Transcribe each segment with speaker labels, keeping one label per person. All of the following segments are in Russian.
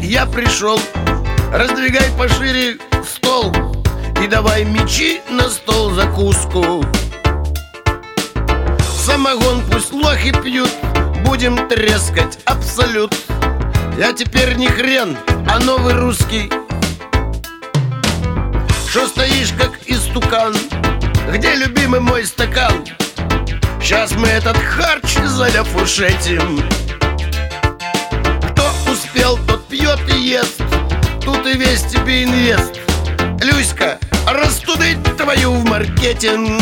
Speaker 1: я пришел. Раздвигай пошире стол и давай мечи на стол закуску. Самогон пусть лохи пьют, будем трескать абсолют. Я теперь не хрен, а новый русский. Шо стоишь, как истукан? Где любимый мой стакан? Сейчас мы этот харч заляфушетим. Кто успел, тот пьет и ест. Тут и весь тебе инвест. Люська, растудить твою в маркетинг.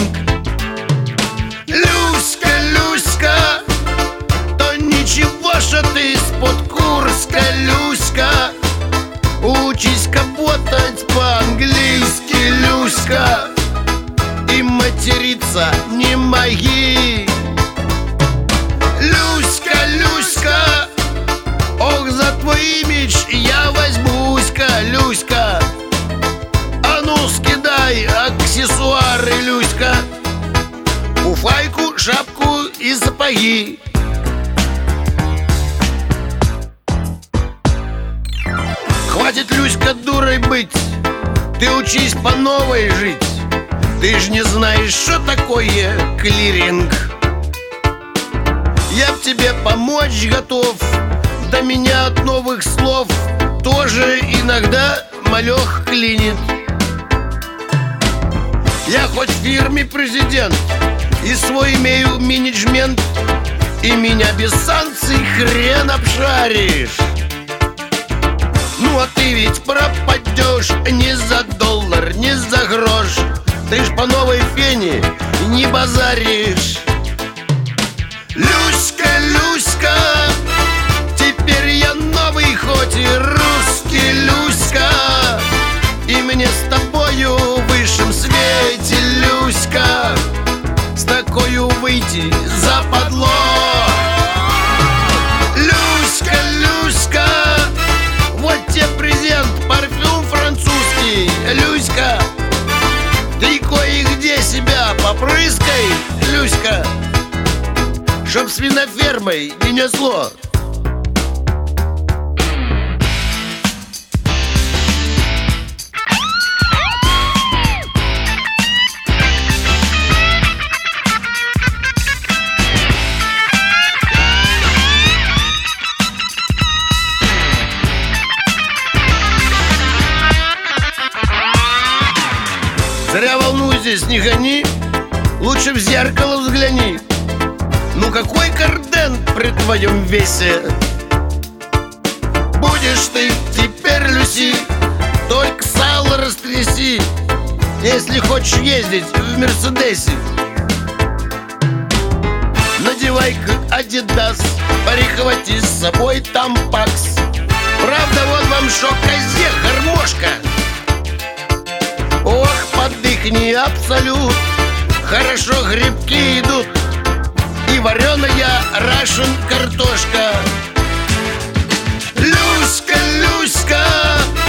Speaker 1: Люська, Люська, то ничего, что ты из-под Курска. Люська, учись работать по-английски, Люська, и материться не моги. Люська, Люська, ох, за твой имидж я возьмусь-ка, Люська. А ну скидай аксессуары, Люська, фуфайку, шапку и сапоги. Хватит, Люська, дурой быть, ты учись по новой жить. Ты ж не знаешь, что такое клиринг. Я б тебе помочь готов, до меня от новых слов тоже иногда малех клинит. Я хоть в фирме президент и свой имею менеджмент, и меня без санкций хрен обшаришь. Ну а ты ведь пропадешь не за доллар, не за грош. Ты ж по новой фене не базаришь. Люська, Люська, теперь я новый, хоть и русский, Люська, и мне с тобою в высшем свете, Люська, с такою выйти западло. Люська, Люська, вот тебе презент, парфюм французский, Люська, ты кое-где себя попрыскай, Люська, чтоб свинофермой не несло. Зря волну здесь не гони, лучше в зеркало взгляни. Ну какой карден при твоем весе? Будешь ты теперь, Люси, только сало растряси, если хочешь ездить в Мерседесе. Надевай-ка Адидас, прихвати с собой Тампакс. Правда, вот вам шо, козе гармошка. Ох, подыхни абсолют, хорошо грибки идут, и вареная рашен картошка. Люська, Люська,